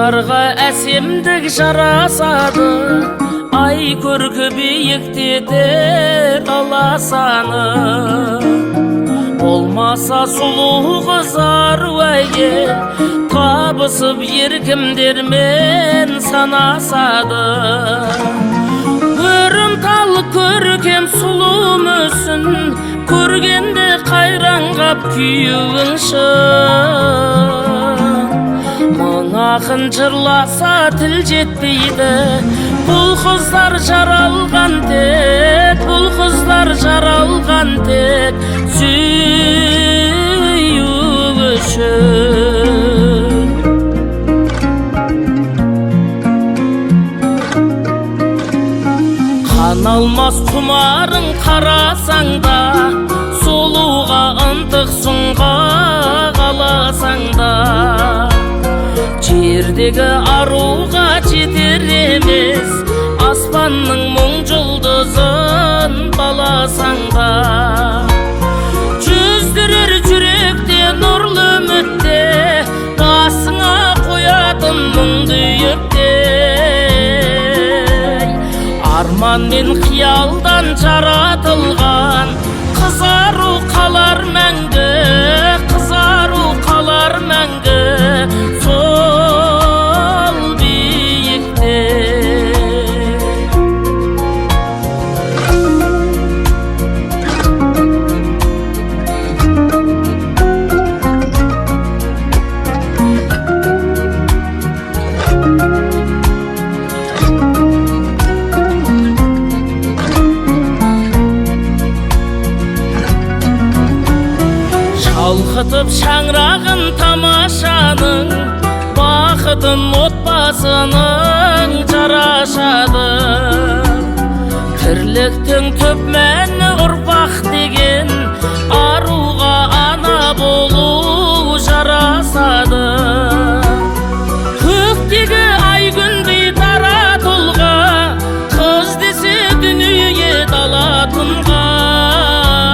Қыздарға әсемдік жарасады, ай көркі биіктетер аласаны. Болмаса сұлу қызар әйел, табысып еркімдермен санасады. Көрімтал көркем сұлу мүсін, көргенде қайран-қап күйігін шын. Мың ақын жырласа тіл жетпейді, бұл қыздар жаралған тек, бұл қыздар жаралған тек сүю үшін. Қан алмас құмарың қарасаң да, солуға ынтық сұңға қаласаң да, жердегі аруға жетер емес, аспанның мұң жұлдызын баласаң да. Жүздірер жүректе нұрлы үмітте, басыңа қоятын мұңды үйіктей. Арман мен қиялдан жаратылған қызару қалар мәңгі, қызару қалар мәңгі сол биікте. Шалқытып шаңырағын тамашаның, бақытын отбасының жарашады. Тірліктің түп мәні ұрпақ деген, аруға ана болу жарасады. Көктегі ай күндей дара тұлға, қыз десе дүние дала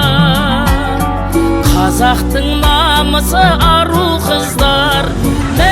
тұнған. Қазақтың намысы ару қыздар,